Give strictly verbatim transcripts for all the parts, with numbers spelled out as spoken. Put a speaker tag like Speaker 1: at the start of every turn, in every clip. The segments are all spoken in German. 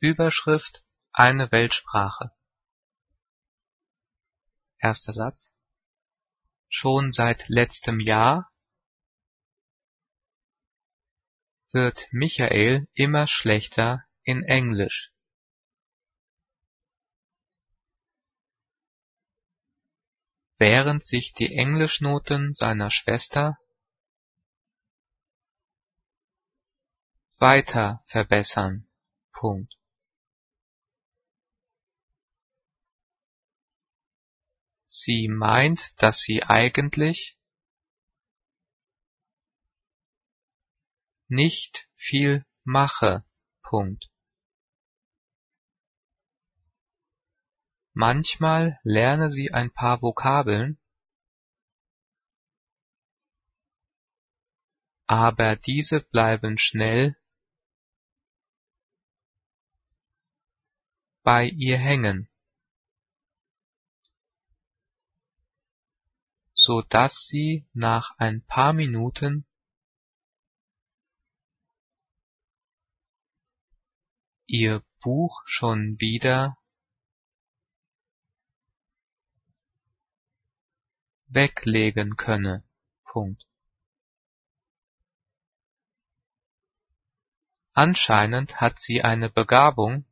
Speaker 1: Überschrift: Eine Weltsprache. Erster Satz: Schon seit letztem Jahr wird Michael immer schlechter in Englisch. Während sich die Englischnoten seiner Schwester weiter verbessern. Punkt. Sie meint, dass sie eigentlich nicht viel mache. Punkt. Manchmal lerne sie ein paar Vokabeln, aber diese bleiben schnell bei ihr hängen, so dass sie nach ein paar Minuten ihr Buch schon wieder weglegen könne. Punkt. Anscheinend hat sie eine Begabung,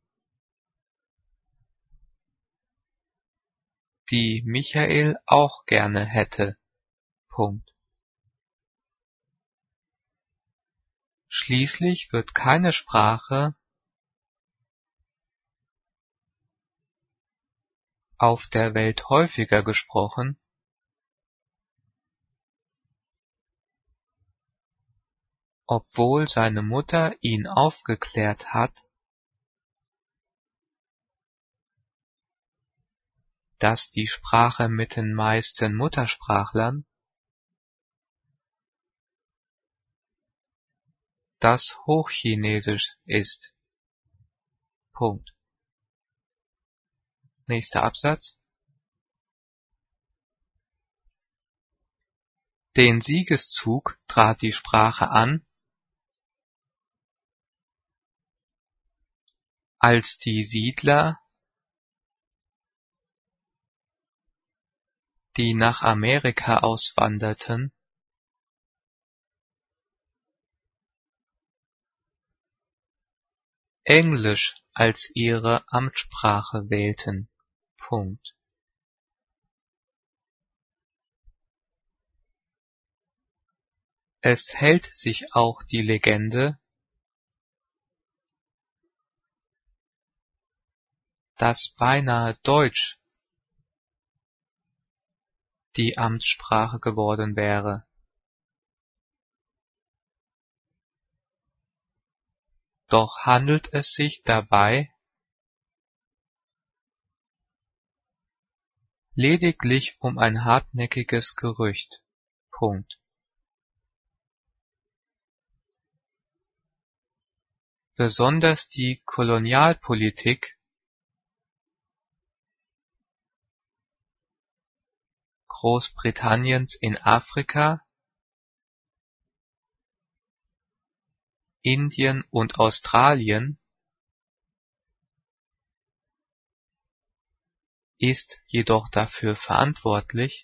Speaker 1: die Michael auch gerne hätte. Punkt. Schließlich wird keine Sprache auf der Welt häufiger gesprochen, obwohl seine Mutter ihn aufgeklärt hat, dass die Sprache mit den meisten Muttersprachlern das Hochchinesisch ist. Punkt. Nächster Absatz. Den Siegeszug trat die Sprache an, als die Siedler, die nach Amerika auswanderten, Englisch als ihre Amtssprache wählten. Punkt. Es hält sich auch die Legende, dass beinahe Deutsch die Amtssprache geworden wäre. Doch handelt es sich dabei lediglich um ein hartnäckiges Gerücht. Punkt. Besonders die Kolonialpolitik Großbritanniens in Afrika, Indien und Australien ist jedoch dafür verantwortlich,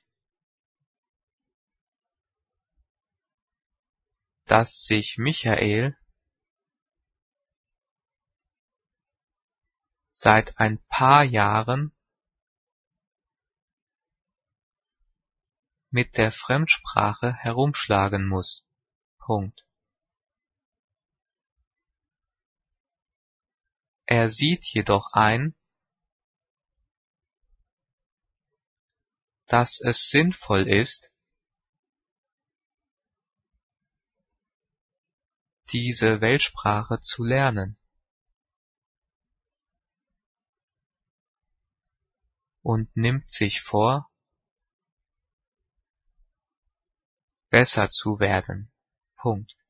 Speaker 1: dass sich Michael seit ein paar Jahren mit der Fremdsprache herumschlagen muss. Punkt. Er sieht jedoch ein, dass es sinnvoll ist, diese Weltsprache zu lernen, und nimmt sich vor, besser zu werden. Punkt.